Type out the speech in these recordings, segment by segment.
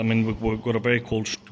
I mean, we've got a very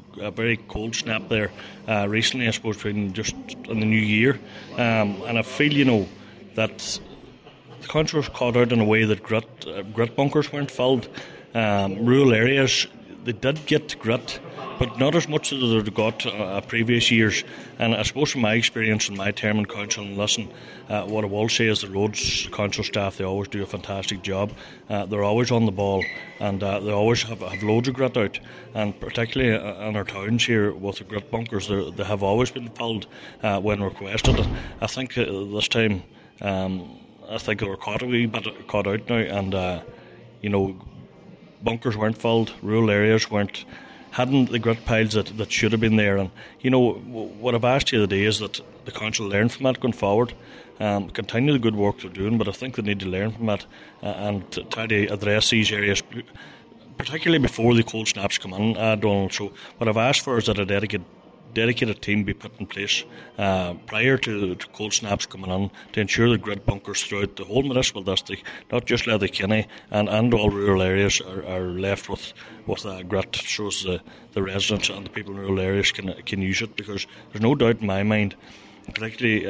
cold snap there recently, I suppose, between just in the new year, and I feel, that the country was caught out in a way that grit bunkers weren't filled. Rural areas, they did get grit, but not as much as they'd got previous years. And I suppose from my experience in my term in council, and listen, what I will say is the roads council staff, they always do a fantastic job. They're always on the ball, and they always have loads of grit out. And particularly in our towns here with the grit bunkers, they have always been filled when requested. I think this time, I think they were caught a wee bit caught out now, and bunkers weren't filled, rural areas hadn't the grit piles that should have been there. And what I've asked you today is that the council learn from that going forward, continue the good work they're doing, but I think they need to learn from that and try to address these areas, particularly before the cold snaps come in, Donald. So what I've asked for is that a dedicated team be put in place prior to cold snaps coming on to ensure the grit bunkers throughout the whole municipal district, not just Letterkenny, and all rural areas are left with grit, so as the residents and the people in rural areas can use it, because there's no doubt in my mind, particularly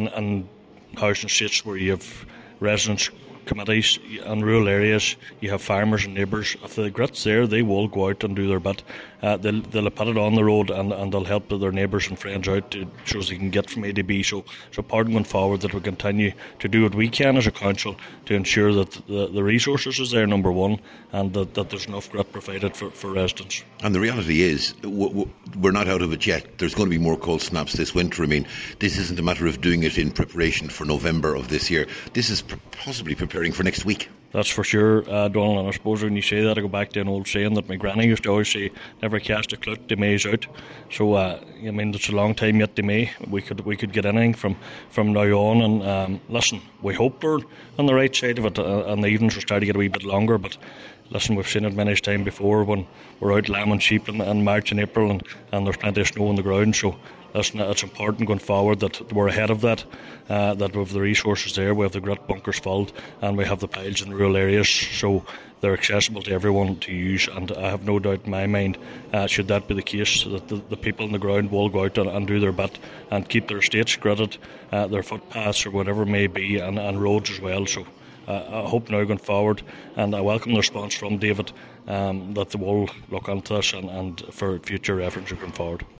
in housing estates where you have residents committees in rural areas, you have farmers and neighbours. If the grit's there, they will go out and do their bit. They'll put it on the road, and they'll help their neighbours and friends out so they can get from A to B. So pardon going forward that we continue to do what we can as a council to ensure that the resources is there, number one, and that there's enough grit provided for residents. And the reality is, we're not out of it yet. There's going to be more cold snaps this winter. I mean, this isn't a matter of doing it in preparation for November of this year. This is possibly preparing for next week. That's for sure, Donald, and I suppose when you say that, I go back to an old saying that my granny used to always say, never cast a clout, the May's out. So, it's a long time yet to May. We could get anything from now on, and listen, we hope we're on the right side of it, and the evenings will start to get a wee bit longer, but listen, we've seen it many times before when we're out lambing sheep in March and April, and there's plenty of snow on the ground. So listen, it's important going forward that we're ahead of that, that we have the resources there, we have the grit bunkers filled, and we have the piles in rural areas, so they're accessible to everyone to use. And I have no doubt in my mind, should that be the case, that the people on the ground will go out and do their bit and keep their estates gritted, their footpaths or whatever it may be, and roads as well. So I hope now going forward, and I welcome the response from David, that they will look into this and for future reference going forward.